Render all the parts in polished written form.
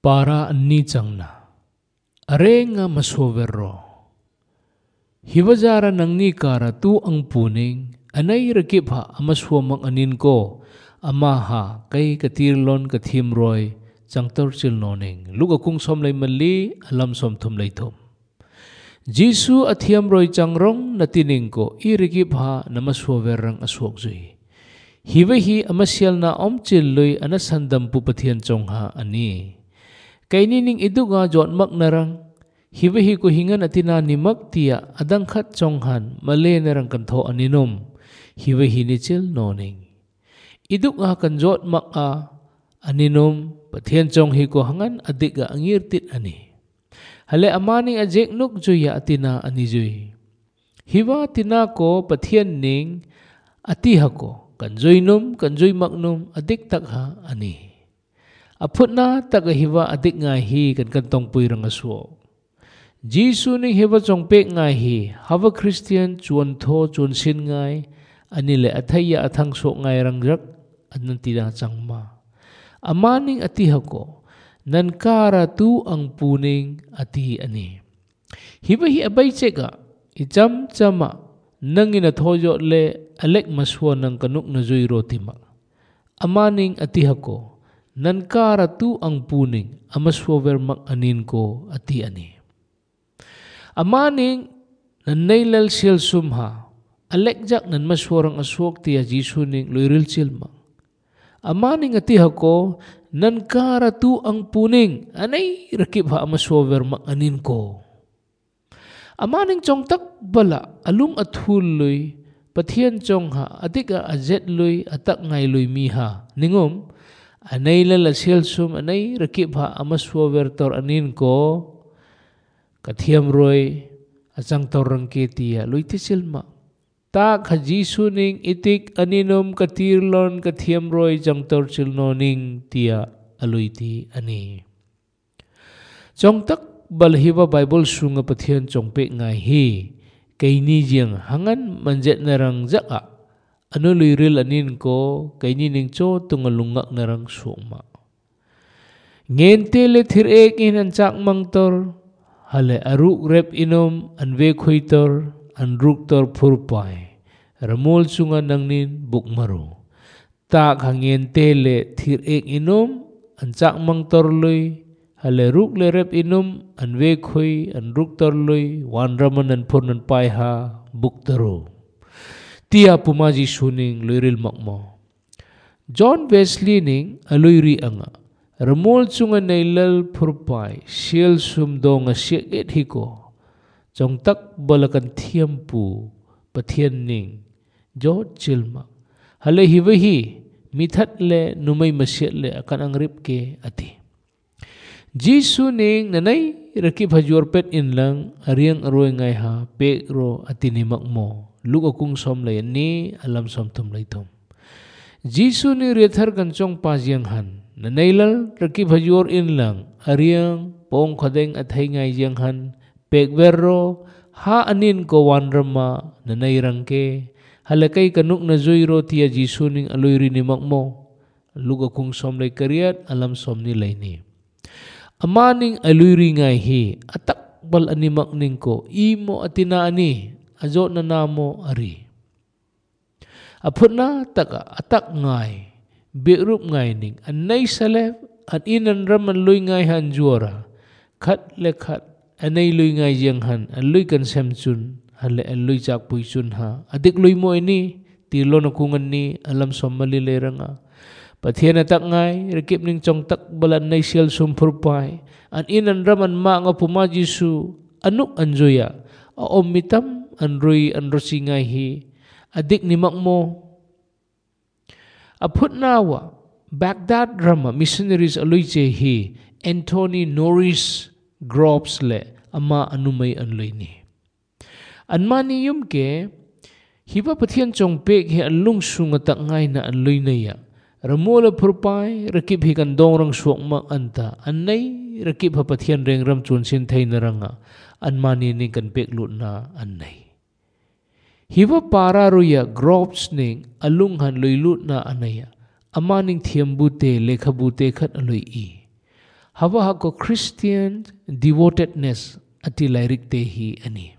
Para ni changna arenga masovero hiwajara nang ni kara tu ang puning anay rakipha amaswamang anin ko amaha kay katirlon kathimroy changtor chilnoning luga kung somlay mali alam som thumlay thum Jisu athiamroy changrong natining ko irikipha namaswaverang aswokjui hiwahi amasyal na omchilloy anasandam pupathian chongha ani Kainining iduga jot maknarang hiwahi ko hingan atina ni magtia adangkhat chonghan male narang kantho aninom hiwahi ni chil noning iduga kan jot maka aninom pathian chonghi ko hangan adiga angirtit ani hale amani ajek nuk juya atina anijui hiwa tina ko pathian ning atiha ko kan joinum kan joi maknum adik takha ani Aputna tagahiwa adik ngahi kan kantong puirang aswo. Jisu ning hiwa chongpek ngahi hawa Christian chuan tho chuan sin ngai anile athaya athang sok ngai rangjak anan tida changma. Amaning atiha ko nan kara tu ang puning ati ani. Hiwa hi abay cheka ijam chama nangina thojo le alek maswa nang kanuk na jui rotima. Amaning atiha ko Nankara tu ang puning amaswaver mak anin ko ati ani. Amaning nanailal siyal sumha alekjak nan maswarang aswok tiya Jisu ning loyril silma. Amaning atiha ko nankara tu ang puning anay rakip ha amaswaver mak anin ko. Amaning chongtak bala alung at huloy pathian chongha atika ajet loy atak ngay loy miha ningom Anay lalaselsum anay rakibha amaswaver tor anin ko kathiam roy asang torang ketiya loy tisilma tak ha Jisu ning itik aninom katirlon kathiam roy jang tor silnoning tiya aloy ti ani Chong tak balhiwa Bible sunga pathian chongpek ngahi kaini jiang hangan manjet narang zaka Ano luiril anin ko kay nining cho tungalungak narang suma. Ngente le thirek in an chak mangtor hale aruk rep inom an ve khoitor an ruktor purpai ramol sunga nangnin bukmaru. Tak hangente le thirek inom an chak mangtor lui hale ruk le rep inom an ve khoi an ruktor lui wan raman an purnan pai ha buktaru. Tia pumaji suning loyril makmo. John Wesley ning aloyri anga. Ramol sunga nailal purpai siel sumdo nga siet hiko. Jong tak balakan tiampu pathian ning. Jo chilma. Hale hiwahi mithat le numay masyet le akan angrip ke ati. Jisu ning nanay rakip hajur pet in lang ariang aroy ngay ha pek ro atini makmo. Luka kung som lay ni alam som tum lay tum. Jisu ni rethar kancong pasyang han. Nanailal rakip hajur in lang. Ariang pong kadeng at hay ngay jang han. Pekverro ha anin ko wanrama nanairang ke. Halakay kanuk na zoyro tiya Jisu ning aloy rinimak mo. Luka kung som lay karyat alam som ni lay ni. Amaning aloy ringay hi. Atak bal animak ning ko. Imo atina ani. Ajo na namo ari. Apot na taka atak ngay. Birup ngay ning. Anay salep at inan raman luy ngay han juara. Kat le kat. Anay luy ngay jang han. Aluy kan semchun. Hale aluy jak puisun ha. Adik luy mo ini. Tilo na kungan ni. Alam som malilera nga. Pathian atak ngay. Rekip ning chong tak balan nay siyal sumpurpay. An inan raman ma nga pumaji su. Anuk anjoya. Aom mitam. Anroy anrosingay hi adik ni makmo aput nawa Baghdad Rama missionaries aloy che hi Anthony Norris Groves le ama anumay anloy ni anmani yum ke hiba pathian chongpek hi alung sunga takngay na anloy na ya ramola purpay rakip hi kandong rang suwakma anta anay rakip ha pathian reng ram chun sin thay na ranga anmani ni kan peklut na anay Hiwa para ruya Groves ning alunghan loylut na anaya. Amaning tiambute lekhabute khat aloy i. Hawa hako Christian devotedness ati lairik te hi ani.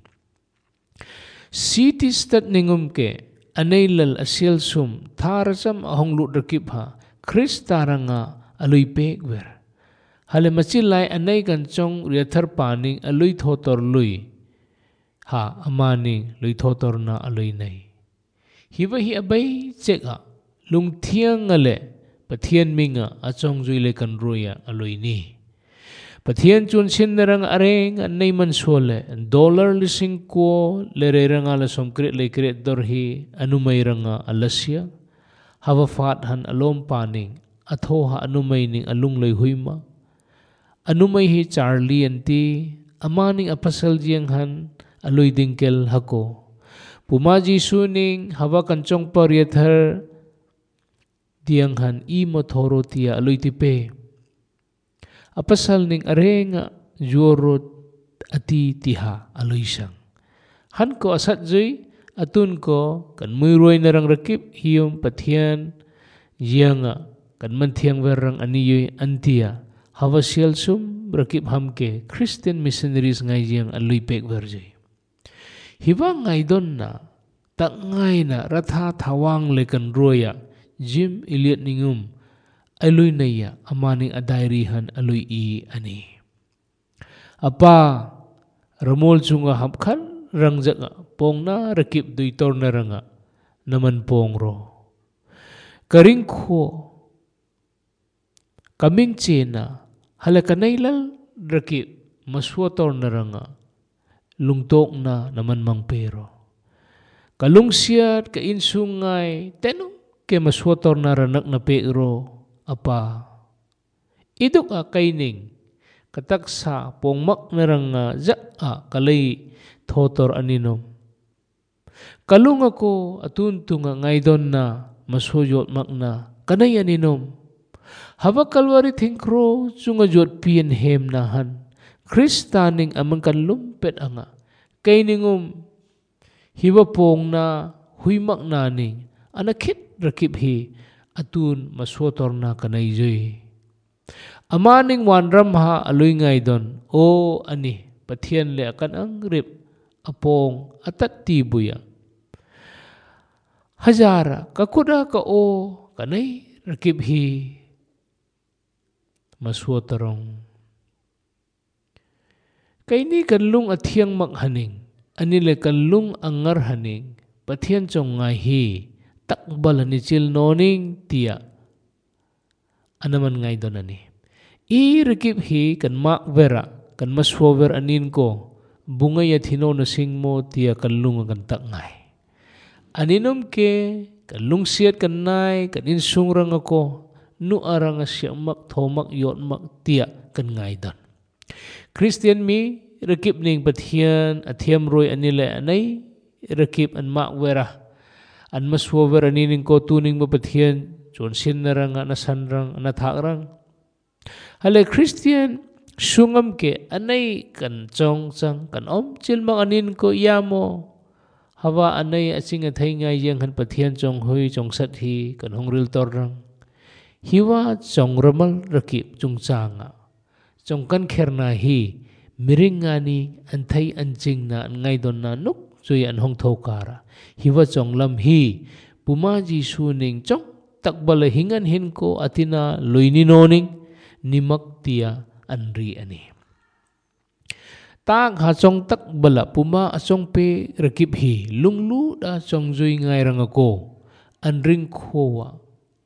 City stat ningum ke anailal asiel sum tharasam ahong lut rakip ha Kristaranga alui pekwer. Hale macilai anai kancong riathar paning alui thotor lui ha amani lui thotor na alui nai. Hiwa hi abai ceka lung thiang ngale pathian minga achong zui le kan roya alui ni. Pathian chun sin narang areng anay man sole dollar lising ko le ranga la somkrit le kret dorhi anumay ranga alasya hawa fat han alom paning atho ha anumay ning alung loy huima anumay hi Charlie anti amaning apasal jiyang han aloy dingkel hako pumaji suning hawa kancong pariyathar diyang han imo thoro tiya aloy tipe apasal ning arenga jorot ati tiha aloy sang han ko asat jay atun ko kan muiroy narang rakip hiyom pathian yanga kan manthiang verang aniyoy antia hawa sial sum rakip hamke Christian missionaries ngay yang aloy pek verjay hiwa ngay don na tak ngay na ratha thawang le kan roya Jim Elliot ningum aloy naya amaning adairihan aloy I ani apa ramol chunga hapkhan rangjaka pongna rakip duitor na ranga naman pongro karing ko kaming chena halakanailal rakip maswator na ranga lungtok na naman mangpero kalungsiat kainsungay tenong ke maswator na ranak na pero apa iduk a kaining kataksa pongmak na ranga za a kalay thotor aninom kalung ako atuntunga ngaydon na masuyot makna kanay aninom hawa kalwari thingkro chunga jot pian hem nahan Kristaning amang kanlumpet anga kainingum hiwa pong na huymak naning anakit rakip hi atun maswator na kanay joy amaning wanram ha aloy ngaydon o ani pathian le akan ang rip apong atat tibuya hajara kakuda ka o kanay rakip hi maswatorong kaini kanlung athiang makhaning anile kanlung angar haning pathian chong ngai hi takbal ni chil noning tia anaman ngai don ani I rakip hi kan mak vera kan maswover anin ko bungay at hino na singmo tia kanlung kan tak ngai aninom ke kanlung siat kan nai kan insungrang ako nu arang asya mak thomak yot mak tia kan ngai don Christian mi rakip ning pathian athiam roy anile anay rakip an mak vera an maswover aninin ko tuning mo pathian chon sin narang nasanrang nathakrang hale Christian sungam ke anay kan chong chang kan chil mang anin ko yamo hawa anay asing athay nga yang han pathian chong hui chong sat hi kan hongril torrang hiwa chong ramal rakip chung changa chong kan kherna hi miring ngani anthay anjing na ngay don na nuk joy an hong thokara hiwa chong lam hi pumaji suning chong takbala hingan hin ko atina loini noning nimak tia anri ani tak ha chong takbala puma achong pe rakip hi lunglu da chong joy ngai rang ako anring khowa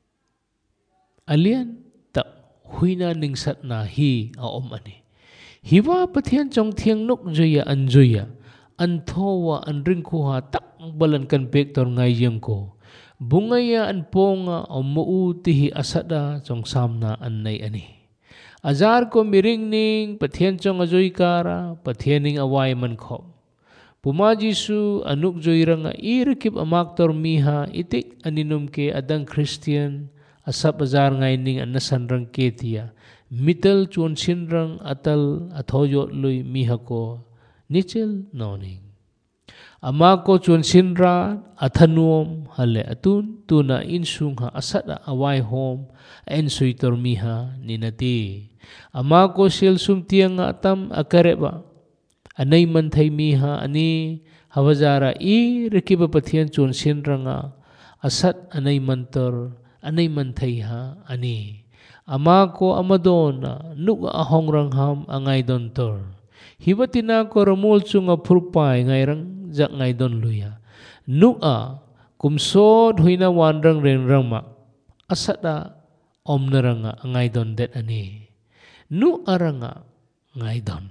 alian tak huina ning sat na hi a ani hiwa pathian chong thiang nuk joya anjoya anthowa anring khowa tak balan kan pek tor ngai yang ko bungaya an ponga omu tihi asada chong samna annai ani azar ko miring ning pathian chong ajoy kara pathianing awai man khom pumaji su anuk joy ranga irkip amak tor miha itik aninum ke adang Christian asap azar ngai ning anasan rang ketia mital chon sin rang atal athoyot lui miha ko nichel noning Ama ko chun sinra athanuam hale atun tuna insung ha asada awai hom en suitor miha ninati. Ama ko sil sum tiang atam akareba anay man thay miha ani hawazara I rikiba pathian chun sinra nga asat anay mantor anay man thay ha ani. Ama ko amadona nuga ahong rangham angay dontor. Hibatina ko ramul chunga purpay ngayrang jak ngay don luya. Nuga kumsod huina wandrang renrangma asada omnaranga angay don det ani. Nu aranga ngay don.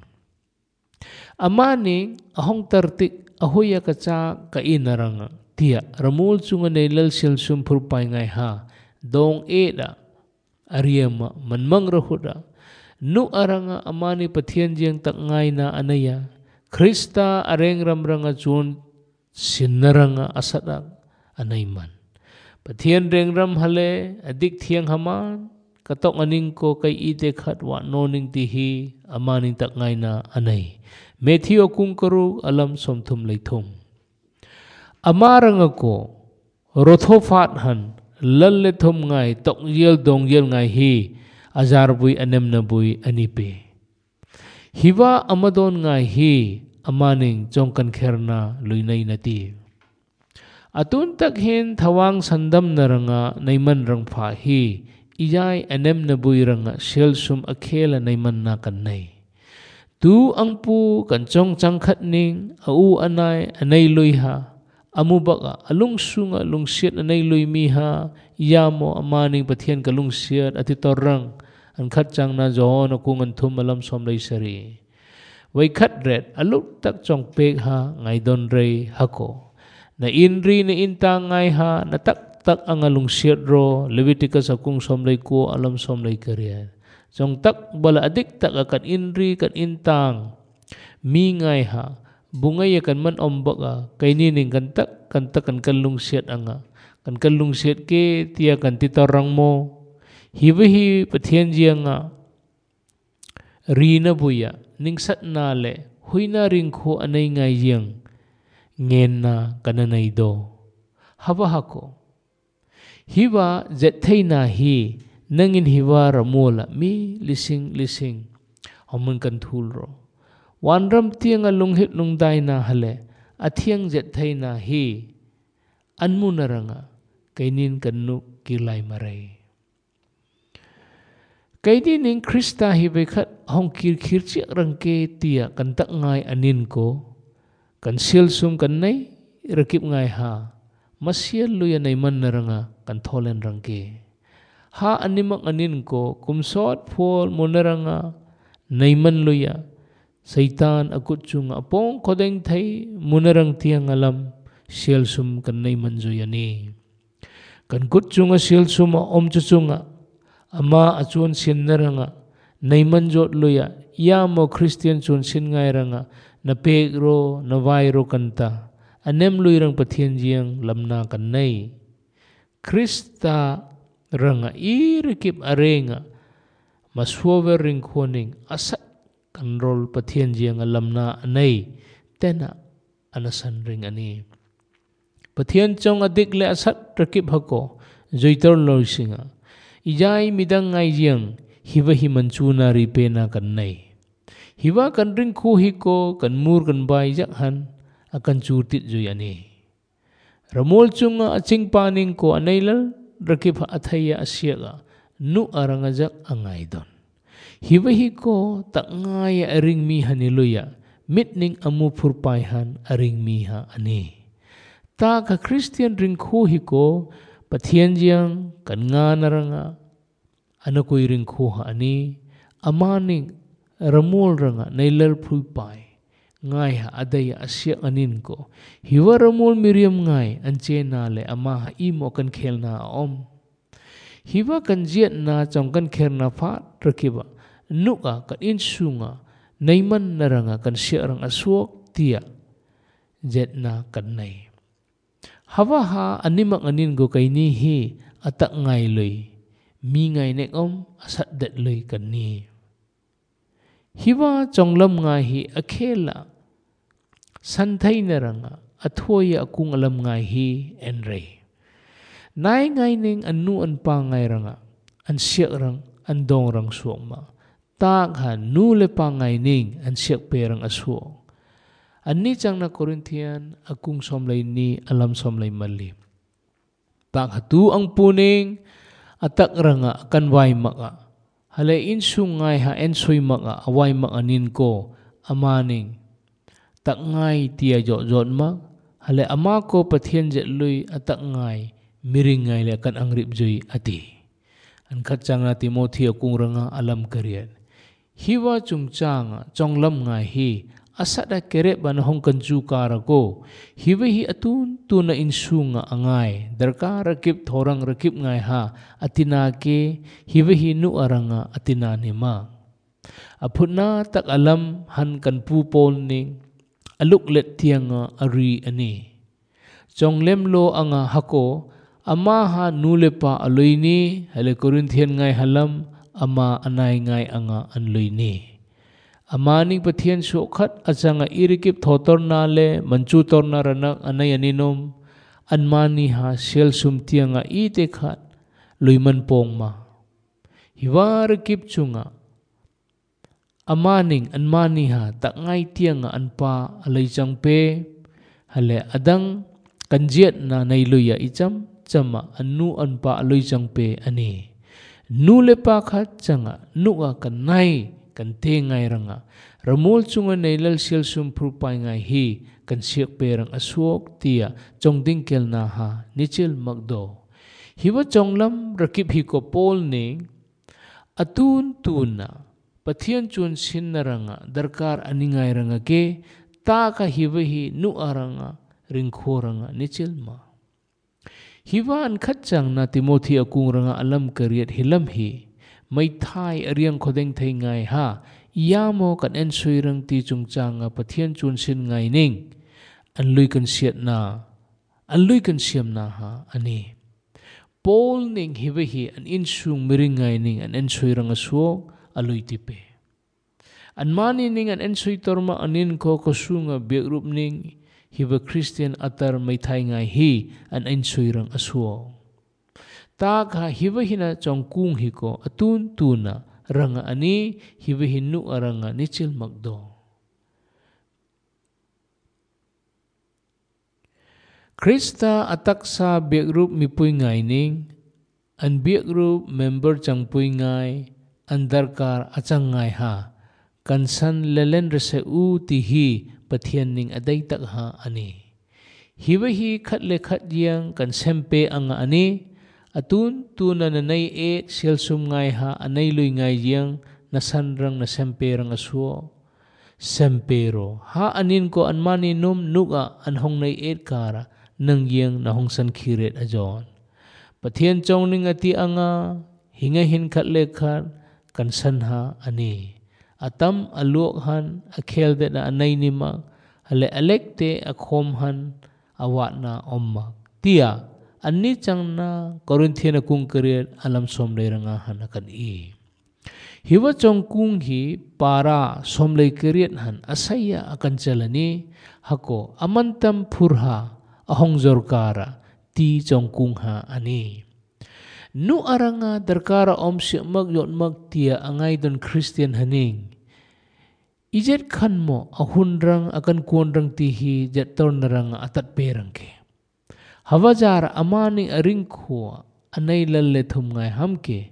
Amani ahong tartik ahoya kaca kainaranga tia ramul chunga nailal silsum purpay ngay ha dong eda ariyama manmang rahuda. Nu aranga amani pathian jeng tak ngay na anaya Krista areng ramranga chun sinaranga asada anayman. Pathian reng ram hale adik thiang haman katok aning ko kay ite khat wa noning tihi amaning tak ngay na anay. Matthew kung karu alam somthum laythum. Amaranga ko rothofat han lalle thum ngay tok yel dong yel ngay hi azar bui anem na bui anipe. Hiwa amadon ngay hi amaning jongkan kherna luinay nati. Atun takhin thawang sandam naranga naiman rang pha hi ijay anem na bui ranga selsum akhela naiman na kanay. Tu ang pu kan chong changkhat ning au anay anay luiha amubaka alungsunga lungsiat anay lui miha yamo amaning pathian kalungsiat atitorang an khat chang na johon akungan thum alam som lay sari. Way khat red aluk tak chong pek ha ngay don rey hako. Na inri na inta ngay ha na tak tak ang alungsiat ro Leviticus akung som lay ko alam som lay kariyan. Chong tak bala adik tak akan inri kan intang mi ngay ha bungay akan man ombaka kay nining kan tak kan kalungsiat anga. Kan kalungsiat ke tiya kan titorang mo. Hibahi pathian jiyang nga rina buya ning sat nale huy na ring ko anay ngay jiyang ngen na kananay do. Haba hako. Hiba zetay na hi nangin hiwa ramola mi lising hamun kan thulro. Wanram tiang alunghit lungday na hale atiang zetay na hi anmu naranga kainin kanu kilay maray. Kay dining Krista hibekat hong kirkirchik rangke tia kan tak ngay anin ko kan silsum kan nay rakip ngay ha masyal luya na iman naranga kan tholen rangke. Ha animak anin ko kumsot pol mo naranga naiman luya Satan akut chunga apong kodeng thay munarang tiang alam silsum kan naiman zoyani. Kan kut chunga silsum om chuchunga ama achun sin naranga naiman jot luya yamo Christian chun sin ngay ranga na pegro na vairo kanta anem luirang pathian jiyang lamna kan nay. Krista ranga irikip arenga maswover ring koning asat kan rol pathian jiyang lamna anay tena anasan ring ani. Pathian chong adik le asat rakip hako joitor loisinga. Ijay midang ngay jiyang hiba himansuna ripena kan nay. Hiba kan ring kuhi ko kan mur kan bay jakhan akan curtit joyani. Ramol chunga aching paning ko anaylal rakip athaya asyaga nu arangajak angay don. Hiba hiko tak ngaya aring miha niluya mitning amu purpayhan aring miha ani. Ta ka Christian ring kuhi ko pathian jiyang kan nga naranga anakoy ring kuha ani amaning ramol ranga nailal pulpay ngay ha adaya asya anin ko hiwa ramol miriam ngay anche nale ama imo kan khel na om hiwa kan jiat na chong kan kher na fa rakiba nuka kan insunga naiman naranga kan siya rang aswok tia jet na kan nay. Hawa ha animak anin go kay ni hi atak ngay loy mi ngay nek om asat det loy kan ni. Hiwa chong lam nga hi akhela Santay na ranga athoya akong alam ngay hi enray. Nay ngay ning anu an pa ngay ranga an siyak rang an dong rang suok ma. Tak ha nule pa ngay ning an siyak perang asuok. Ani chang na Korinthian akung somlay ni alam somlay mali. Tak hatu ang puning atak ranga akan way maka. Halay insung ngay ha ensoy maka away makanin ko amaning. Tak ngay tiya jot mak. Halay ama ko pathian jet lui atak ngay miring ngay le akan angrip joy ati. An kachang na Timothy akung ranga alam kariyan. Hiwa chung chang chong lam ngay hi asat da kerep banahong kanju kara ko. Hiwa hi atun tu na insu nga angay. Darka rakip thorang rakip ngay ha atina ke hiwa hi nu aranga atina ni ma. Aput na tak alam han kan pupol ning aluk let tiang ari ani. Chong lemlo anga hako ama ha nule pa aloy ni hale Korinthian ngay halam ama anay ngay anga anloy ni. Amaning pathian sukhat asanga irikip thotor na le manchutor na ranak anay aninom anmani ha sel sumtia nga ite khat luiman pong ma. Hiwa rikip chunga amaning anmani ha tak ngay tiang nga anpa alay chang pe hale adang kanjiat na nailuya icham chama anu anpa aloy chang pe ani. Nule pa khat changa nuka kanay kan te ngay ranga. Ramol chunga nailal siyal sumpurpay ngay hi kan siyak perang asuok tiya chong dingkel na ha nichil magdo. Hiwa chong lam rakip hi ko pol ning atun tuna pathian chun sin na ranga darkar aningay ranga ke ta ka hiwa hi nu aranga ringko ranga nichil ma. Hiwa an kachang na Timothy akung ranga alam kariyat hilam hi. May thai ariang kodeng thay ngay ha. Iyamo kan ensoy rang ti chung chang pathian chun sin ngay ning. Anloy kan siyat na. Anloy kan siyam na ha. Ani. Paul ning hiwahi an insung miring ngay ning an ensoy rang asuok aloy tipe. An mani ning an ensoy torma anin ko kosunga biagrup ning hiwa Christian atar may thai ngay hi an ensoy rang asuok. Tak ha hiwahina chong kung hiko atun tuna ranga ani hiwahinu aranga nichil magdo. Krista atak sa biak group mipuy ngay ning an biak group member chang puy ngay an darkar achang ngay ha kansan lelen rese u tihi pathian ning aday tak ha ani. Hiwahi khat le khat yang kan sempe anga ani atun tuna nanay siyal sum ngay ha anay luy ngay yang nasanrang na semperang asuo. Sempero ha anin ko an maninum nuka an hong nay kara nang yang na hong san kiret ajon. Pathian chong ning ati anga hingahin kat lekhat kan san ha ani. Atam aluok han akhel de na anay nima ale alekte akhom han awat na ommak. Tia ani chang na Korinthian akung kariat alam somlay rangahan akan i. Hiwa chong kung hi para somlay kariat han asaya akan jalani hako amantam purha ahong zorkara ti chong kung ha ani. Nu aranga darkara om siya magyot magtia angay don Christian haning. Ijet kan mo ahundrang akan kuandrang tihi jator naranga atat perang ke. Hawajar amani aringko anay lalethum ngay hamke.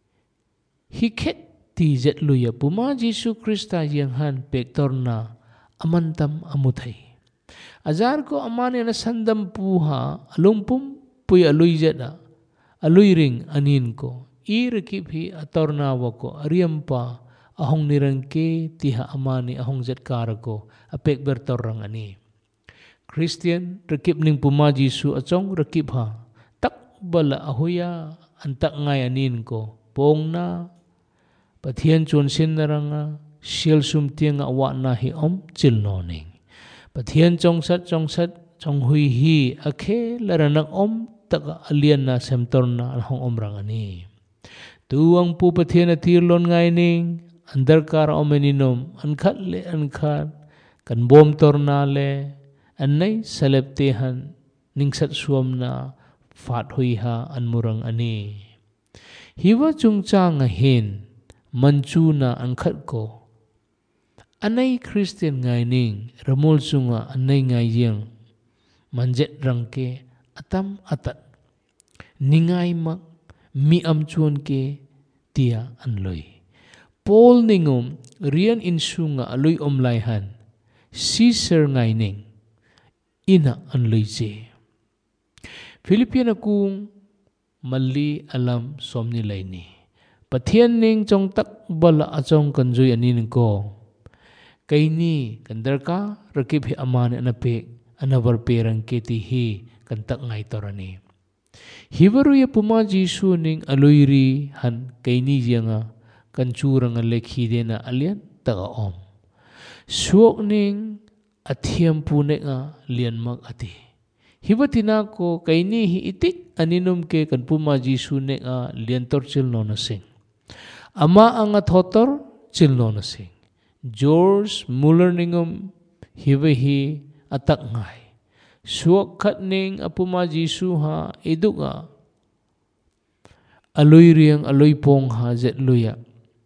Hiket ti jet luya puma Jesu Krista yang han pektor na amantam amutay. Ajar ko amani na sandam puha alumpum puy aluy jeda aluy ring anin ko. Irikip hi ator nawa ko ariampa ahong nirangke tiha amani ahong jet karako apek bertorang ani. Christian rakip ning puma Jesu achong rakip ha tak bala ahoya antak ngay anin ko pong na pathian chun sin naranga sial sum tiang awa na hi om chil noning pathian chong sat chong hui hi akhe laranak om tak alian na semtor na alhong om rang ani tuang pu pathian atirlon ngay ning andar kar om eninom angkat le angkat kan bom torna le anay saleptehan ningsat suam na fat hui ha an murang ani. Hiwa chung cha nga hin manchu na ang khat ko. Anay Christian ngay ning ramol sunga anay ngay yang manjet rangke atam atat ningay mak mi amchuan ke tia anloy. Paul ningum rian insunga aloy omlayhan Caesar ngay ning ina anloy je. Filipina kung mali alam som nilay ni. Pathian ning chong tak bala achong kanjoy anin ko. Kay ni kandar ka rakip hi amane anapik anabar perang keti hi kantak ngay torani. Hibaruya puma Jisu ning aloyri han kay ni nga kancurang alekhi na alian taga om. Suok ning athiam pune nga lian mag ati. Hibatina ko kay ni hi itik aninum ke kan puma Jisu ne nga lian torchil no nasing. Ama ang athotor chil no nasing. George Muller ningum hibahi atak ngay. Suok kat ning apuma Jisu ha iduga aloy riyang aloy pong ha jet luya.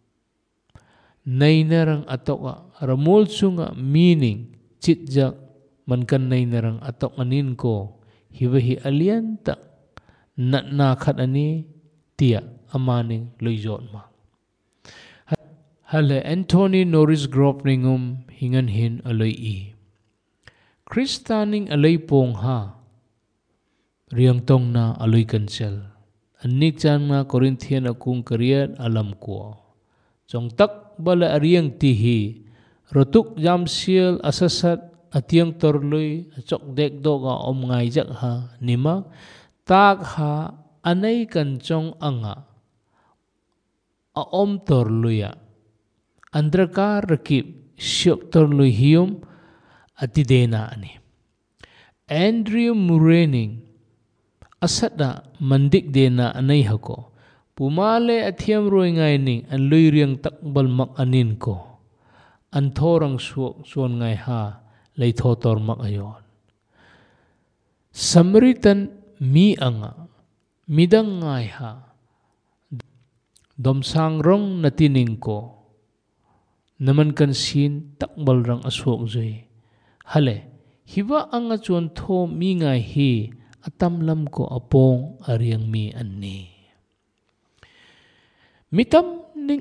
Nay narang atok ramol sunga meaning chitjak mankan nay narang atok anin ko hibahi alian tak nat nakat ani tia amaning loyjot ma. Hale Anthony Norris Grove ningum hingan hin aloy i. Kristaning aloy pong ha riyang tong na aloy kansel. Anik chan nga Korinthian akong kariyat alam ko. Chong tak bala ariyang tihi rotuk jam siel asasat atiyang torloy achok dekdo ga om ngay jak ha nima tak ha anay kanchong anga a om torloya. Andra ka rakip syok torloy hiyom atidena ani. Andrew Murening asada mandik dena anay hako. Pumale athiam roy ngay ning an loy riyang takbal mak anin ko. Anthorang suok suon ngay ha lay thotor mak ayon. Samaritan mi anga midang ngay ha domsang rong natining ko. Naman kansin takbal rang aswok zoy. Hale, hiba anga chuan tho mi ngay hi atamlam ko apong ariyang mi anni. Mitam ning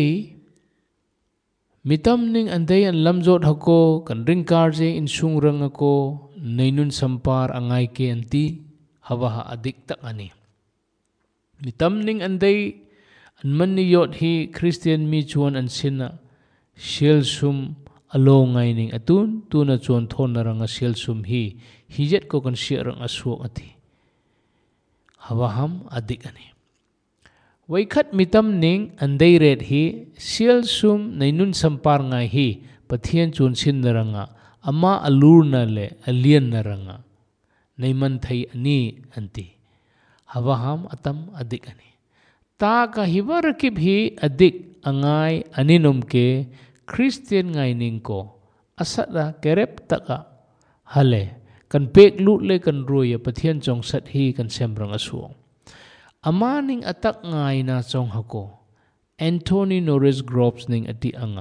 anday an lamjot hako kan ringkar je insung rang ako nainun sampar angay ke anti hawa adik tak ani. Mitam ning anday an maniyot hi Christian mi chuan an sina siel sum alo ngay ning atun tuna chuan thon narang a siel sum hi hijet ko kan siya rang aswok ati. Hawaham adik ani. Waikat mitam ning anday red hi siel sum nainun sampar ngay hi pathian chun sin naranga ama alur na le alien naranga naiman thay ani anti. Hawaham atam adik ani. Ta ka hiba rakip hi adik angay aninom ke Christian ngay ning ko asada kerep taka hale kan pek lut le kan roya pathian chong sat hi kan semrang aswong. Ama ning atak ngay na chong hako Anthony Norris Groves ning ati anga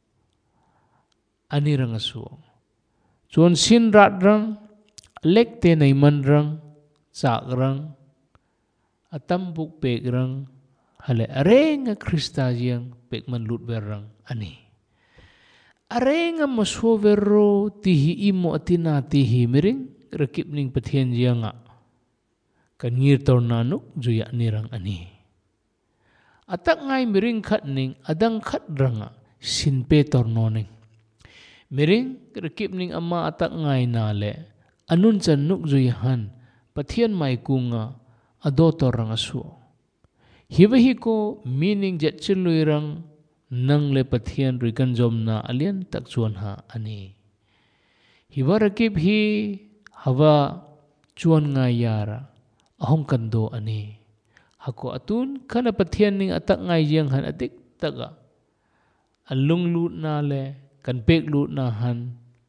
anirang aswong. Chuan sin rat rang lekte naiman rang chak rang atambuk pek rang hale are nga Krista jiyang pek man lut berang ani. Are nga maswovero tihi imo atina tihi miring rakip ning pathian jiyang nga kan ngir tornanuk juya nirang ani. Atak ngay miring kat ning adang kat ranga sinpe tornoning. Miring rakip ning ama atak ngay nale anun chan nuk juyahan pathian may kunga adotor rang aswo. Hibahi ko meaning jet chiluy rang nang le pathian rikan jom na alian tak chuan ha ani. Hiba rakip hi hawa chuan nga yara ahong kando ani. Hako atun kana pathian ning atak ngay yang han adik taga alung lut na le kan pek lut na han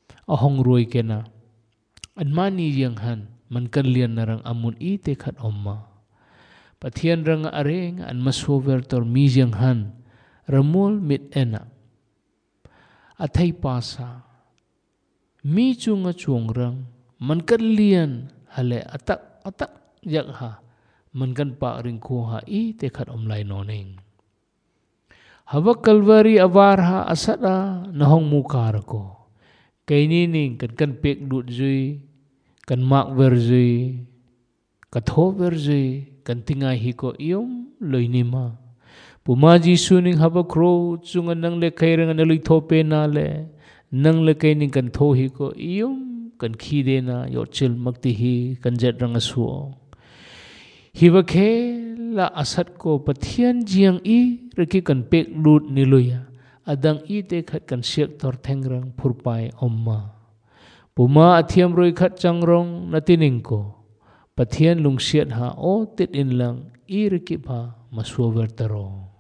ahong ruy kena an mani yang han man kan lian narang amun i te khat omma pathian rang areng an masover tor mi yang han ramul mit ena athai pasa mi chunga chung rang man kan lian hale atak yak ha man kan pa ring ko ha i te khat omlai noneng hawa kalvari avar ha asada nahong mukar ko kaini ning kan pek lut zui kan mak ver zui katho ver zui kan tingai hi ko iom loinima puma jisu ning haba kro chunga nang le khairang na lui thope na le nang le kaini kan tho hi ko iom kan khide na yo chil makti hi kan jet rang asuo hiwa khe la asat ko pathian jiang i reki kan pek lut ni luya adang i te khat kan siak tor thengrang phurpai omma puma athiam roi khat changrong natining ko pathian lungsiat ha o tit in lang i reki ba masuaver taro